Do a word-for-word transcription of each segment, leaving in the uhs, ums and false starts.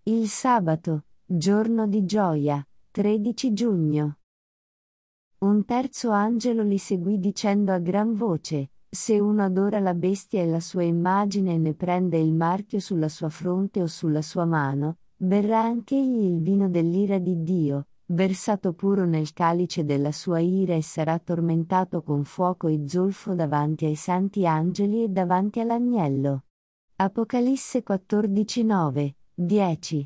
Il sabato, giorno di gioia, tredici giugno. Un terzo angelo li seguì dicendo a gran voce: se uno adora la bestia e la sua immagine e ne prende il marchio sulla sua fronte o sulla sua mano, berrà anch'egli il vino dell'ira di Dio, versato puro nel calice della sua ira, e sarà tormentato con fuoco e zolfo davanti ai santi angeli e davanti all'agnello. Apocalisse quattordici nove dieci.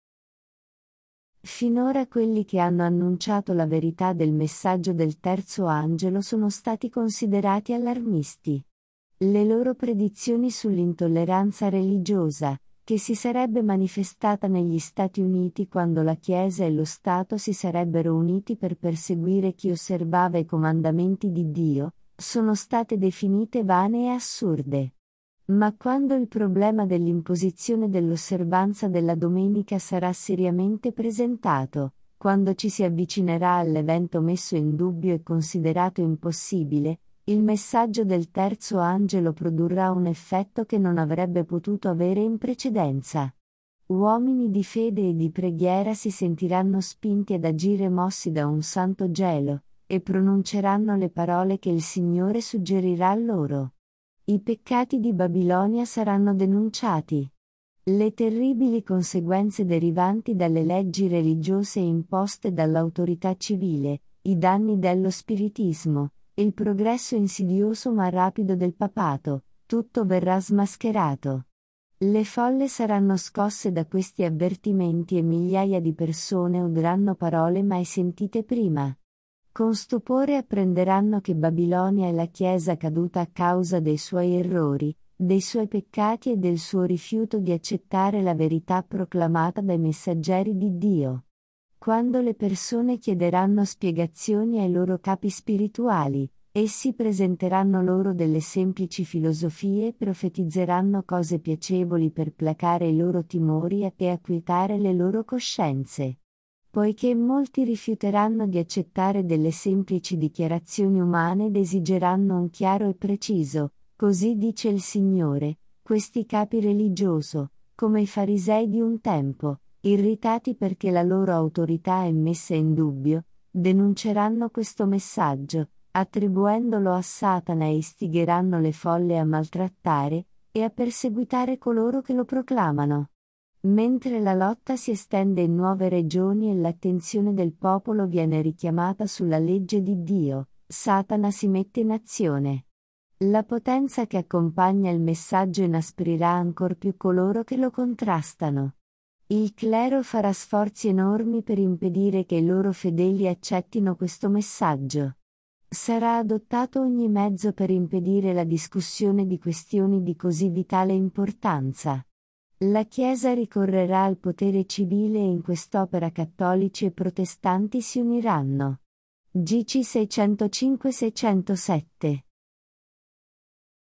Finora quelli che hanno annunciato la verità del messaggio del terzo angelo sono stati considerati allarmisti. Le loro predizioni sull'intolleranza religiosa, che si sarebbe manifestata negli Stati Uniti quando la Chiesa e lo Stato si sarebbero uniti per perseguire chi osservava i comandamenti di Dio, sono state definite vane e assurde. Ma quando il problema dell'imposizione dell'osservanza della domenica sarà seriamente presentato, quando ci si avvicinerà all'evento messo in dubbio e considerato impossibile, il messaggio del terzo angelo produrrà un effetto che non avrebbe potuto avere in precedenza. Uomini di fede e di preghiera si sentiranno spinti ad agire mossi da un santo gelo, e pronunceranno le parole che il Signore suggerirà loro. I peccati di Babilonia saranno denunciati. Le terribili conseguenze derivanti dalle leggi religiose imposte dall'autorità civile, i danni dello spiritismo, il progresso insidioso ma rapido del papato, tutto verrà smascherato. Le folle saranno scosse da questi avvertimenti e migliaia di persone udranno parole mai sentite prima. Con stupore apprenderanno che Babilonia è la Chiesa caduta a causa dei suoi errori, dei suoi peccati e del suo rifiuto di accettare la verità proclamata dai messaggeri di Dio. Quando le persone chiederanno spiegazioni ai loro capi spirituali, essi presenteranno loro delle semplici filosofie e profetizzeranno cose piacevoli per placare i loro timori e acquietare le loro coscienze. Poiché molti rifiuteranno di accettare delle semplici dichiarazioni umane ed esigeranno un chiaro e preciso, così dice il Signore, questi capi religioso, come i farisei di un tempo, irritati perché la loro autorità è messa in dubbio, denunceranno questo messaggio, attribuendolo a Satana, e istigheranno le folle a maltrattare e a perseguitare coloro che lo proclamano. Mentre la lotta si estende in nuove regioni e l'attenzione del popolo viene richiamata sulla legge di Dio, Satana si mette in azione. La potenza che accompagna il messaggio inasprirà ancor più coloro che lo contrastano. Il clero farà sforzi enormi per impedire che i loro fedeli accettino questo messaggio. Sarà adottato ogni mezzo per impedire la discussione di questioni di così vitale importanza. La Chiesa ricorrerà al potere civile e in quest'opera cattolici e protestanti si uniranno. G C seicentocinque seicentosette